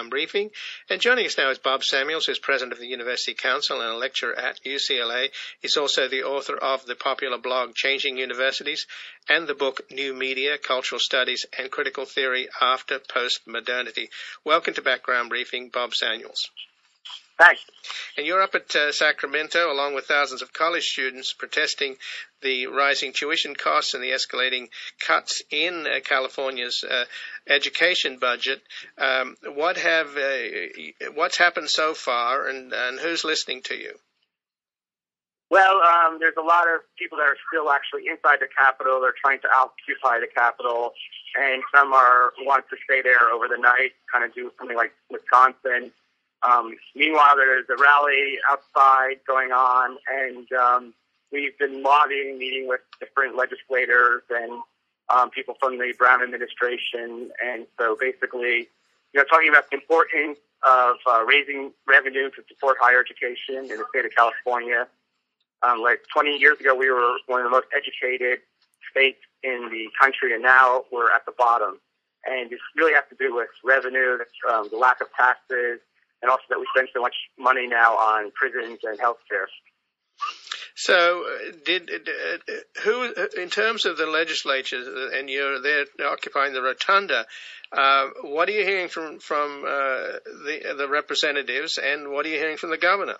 Background Briefing. And joining us now is Bob Samuels, who's president of the University Council and a lecturer at UCLA. He's also the author of the popular blog Changing Universities and the book New Media, Cultural Studies and Critical Theory After Postmodernity. Welcome to Background Briefing, Bob Samuels. Thanks. And you're up at Sacramento along with thousands of college students protesting the rising tuition costs and the escalating cuts in California's education budget. What's happened so far, and who's listening to you? Well, there's a lot of people that are still actually inside the Capitol. They're trying to occupy the Capitol, and some want to stay there over the night, kind of do something like Wisconsin. Meanwhile, there's a rally outside going on, and we've been lobbying, meeting with different legislators and people from the Brown administration. And so basically, talking about the importance of raising revenue to support higher education in the state of California. Like 20 years ago, we were one of the most educated states in the country, and now we're at the bottom. And it really has to do with revenue, the lack of taxes, and also that we spend so much money now on prisons and healthcare. So, who, in terms of the legislature, and you're there occupying the rotunda, what are you hearing from the representatives, and what are you hearing from the governor?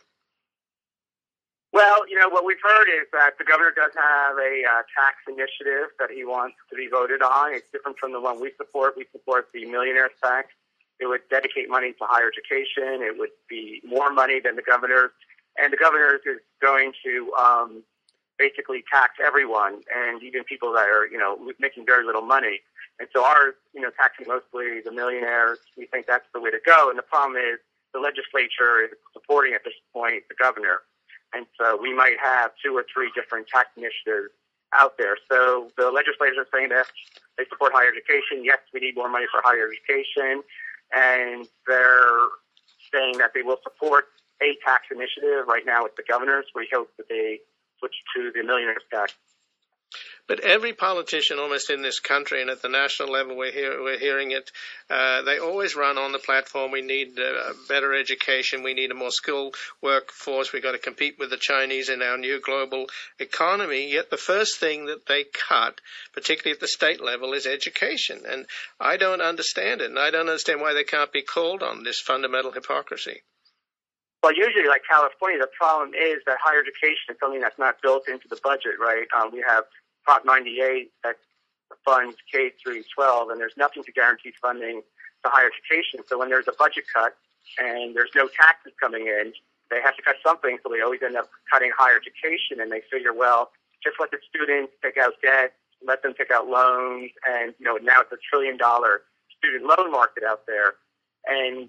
Well, what we've heard is that the governor does have a tax initiative that he wants to be voted on. It's different from the one we support. We support the millionaire's tax. It would dedicate money to higher education. It would be more money than the governor's. And the governor's is going to basically tax everyone, and even people that are, making very little money. And so ours, taxing mostly the millionaires, we think that's the way to go. And the problem is the legislature is supporting at this point the governor. And so we might have 2 or 3 different tax initiatives out there. So the legislators are saying that they support higher education. Yes, we need more money for higher education. And they're saying that they will support a tax initiative. Right now it's the governor's. We hope that they switch to the millionaire's tax. But every politician almost in this country, and at the national level we're hearing it, they always run on the platform, we need a better education, we need a more skilled workforce, we've got to compete with the Chinese in our new global economy. Yet the first thing that they cut, particularly at the state level, is education. And I don't understand it, and I don't understand why they can't be called on this fundamental hypocrisy. Well, usually, like California, the problem is that higher education is something that's not built into the budget, right? We have Prop 98 that funds K through 12, and there's nothing to guarantee funding to higher education. So when there's a budget cut and there's no taxes coming in, they have to cut something, so they always end up cutting higher education, and they figure, well, just let the students take out debt, let them take out loans, and, now it's $1 trillion student loan market out there. And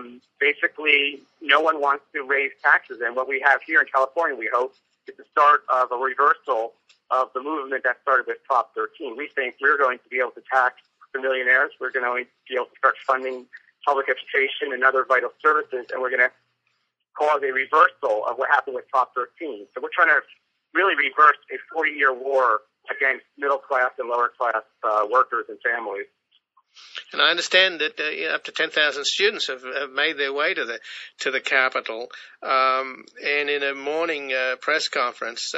basically, no one wants to raise taxes. And what we have here in California, we hope, is the start of a reversal of the movement that started with Prop 13. We think we're going to be able to tax the millionaires. We're going to be able to start funding public education and other vital services, and we're going to cause a reversal of what happened with Prop 13. So we're trying to really reverse a 40-year war against middle-class and lower-class workers and families. And I understand that up to 10,000 students have made their way to the Capitol. And in a morning press conference,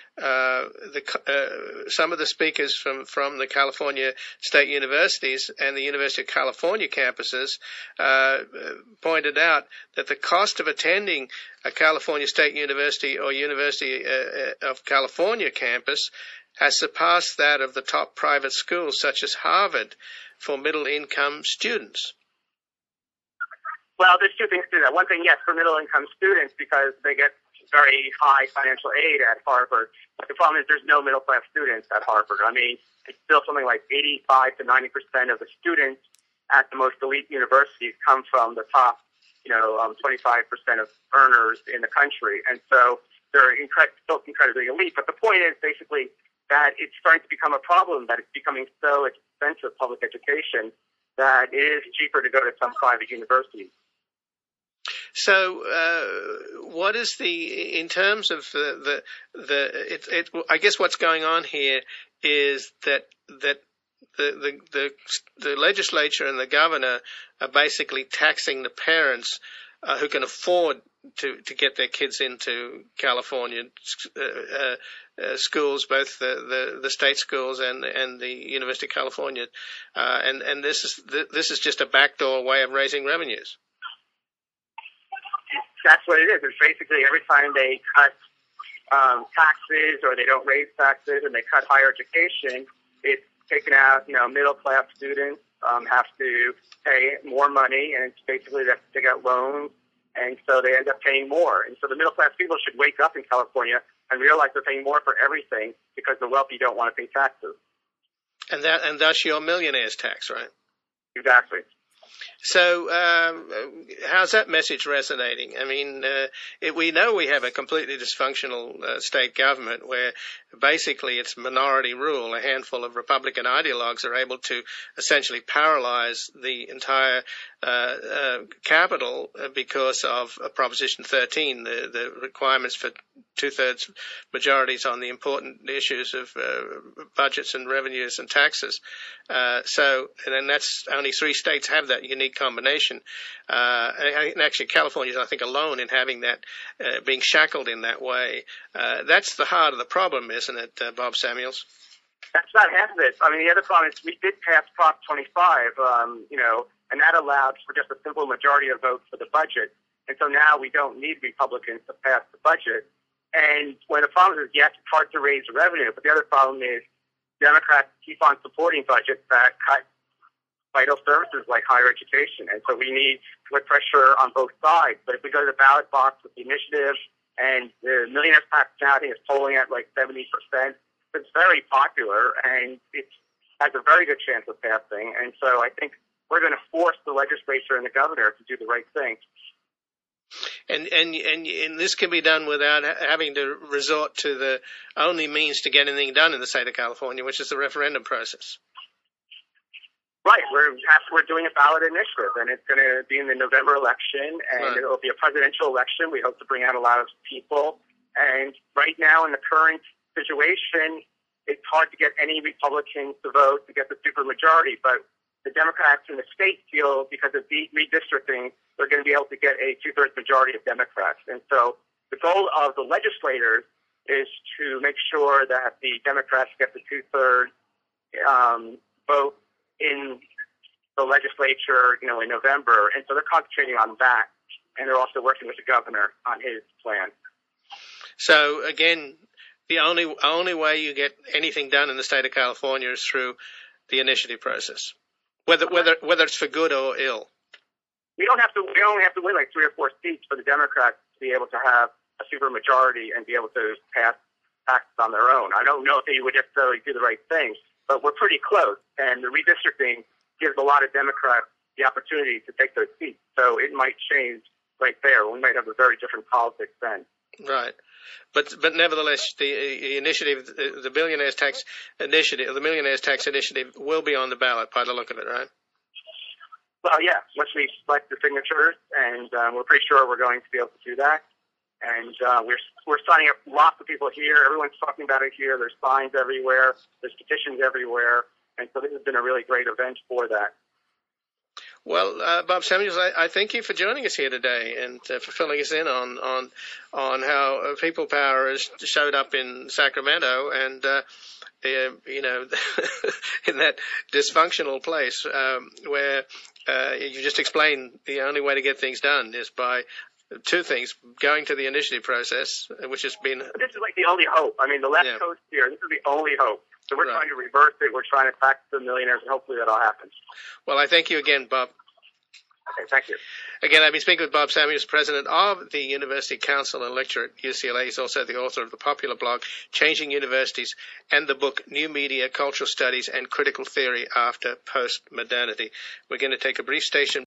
some of the speakers from the California State Universities and the University of California campuses pointed out that the cost of attending a California State University or University of California campus has surpassed that of the top private schools such as Harvard for middle-income students. Well, there's 2 things to that. One thing, yes, for middle-income students, because they get very high financial aid at Harvard. But the problem is there's no middle-class students at Harvard. I mean, it's still something like 85 to 90% of the students at the most elite universities come from the top, 25% of earners in the country. And so they're still incredibly elite. But the point is basically that it's starting to become a problem, that it's becoming so expensive, public education, that it is cheaper to go to some private universities. So, what is in terms of I guess what's going on here is that the legislature and the governor are basically taxing the parents who can afford to get their kids into California schools, both the state schools and the University of California, and this is just a backdoor way of raising revenues. That's what it is. It's basically every time they cut taxes or they don't raise taxes and they cut higher education, it's taken out. Middle class students have to pay more money, and it's basically they have to take out loans. And so they end up paying more. And so the middle-class people should wake up in California and realize they're paying more for everything because the wealthy don't want to pay taxes. And that's your millionaire's tax, right? Exactly. So how's that message resonating? I mean, we know we have a completely dysfunctional state government where basically it's minority rule. A handful of Republican ideologues are able to essentially paralyze the entire capital because of Proposition 13, the requirements for two-thirds majorities on the important issues of budgets and revenues and taxes. And that's only 3 states have that unique combination. And actually, California is, I think, alone in having that, being shackled in that way. That's the heart of the problem, isn't it, Bob Samuels? That's not half of it. I mean, the other problem is we did pass Prop 25, and that allowed for just a simple majority of votes for the budget. And so now we don't need Republicans to pass the budget. And one of the problems is, yes, it's hard to raise revenue, but the other problem is Democrats keep on supporting budgets that cut vital services like higher education. And so we need to put pressure on both sides. But if we go to the ballot box with the initiative and the millionaire's tax now, I think it's polling at like 70%, it's very popular and it has a very good chance of passing. And so I think we're going to force the legislature and the governor to do the right thing. And this can be done without having to resort to the only means to get anything done in the state of California, which is the referendum process. Right. We're doing a ballot initiative, and it's going to be in the November election, and right. It will be a presidential election. We hope to bring out a lot of people. And right now, in the current situation, it's hard to get any Republicans to vote to get the supermajority, but the Democrats in the state feel because of redistricting, they're going to be able to get a 2/3 majority of Democrats. And so the goal of the legislators is to make sure that the Democrats get the 2/3 vote in the legislature, in November. And so they're concentrating on that, and they're also working with the governor on his plan. So again, the only way you get anything done in the state of California is through the initiative process, whether it's for good or ill. We only have to win like 3 or 4 seats for the Democrats to be able to have a supermajority and be able to pass taxes on their own. I don't know if they would necessarily do the right thing, but we're pretty close. And the redistricting gives a lot of Democrats the opportunity to take those seats. So it might change right there. We might have a very different politics then. Right. But nevertheless, the initiative, the Billionaires Tax Initiative, the Millionaires Tax Initiative will be on the ballot by the look of it, right? Well, yeah, once we select the signatures, and we're pretty sure we're going to be able to do that. And we're signing up lots of people here. Everyone's talking about it here. There's signs everywhere. There's petitions everywhere. And so this has been a really great event for that. Well, Bob Samuels, I thank you for joining us here today and for filling us in on how People Power has showed up in Sacramento and in that dysfunctional place where you just explained the only way to get things done is by 2 things: going to the initiative process, which has been. This is like the only hope. I mean, the left coast here. This is the only hope. So we're trying to reverse it. We're trying to tax the millionaires, and hopefully that'll happen. Well, I thank you again, Bob. Okay, thank you. Again, I've been speaking with Bob Samuels, president of the University Council and lecturer at UCLA. He's also the author of the popular blog Changing Universities and the book New Media, Cultural Studies and Critical Theory After Postmodernity. We're going to take a brief station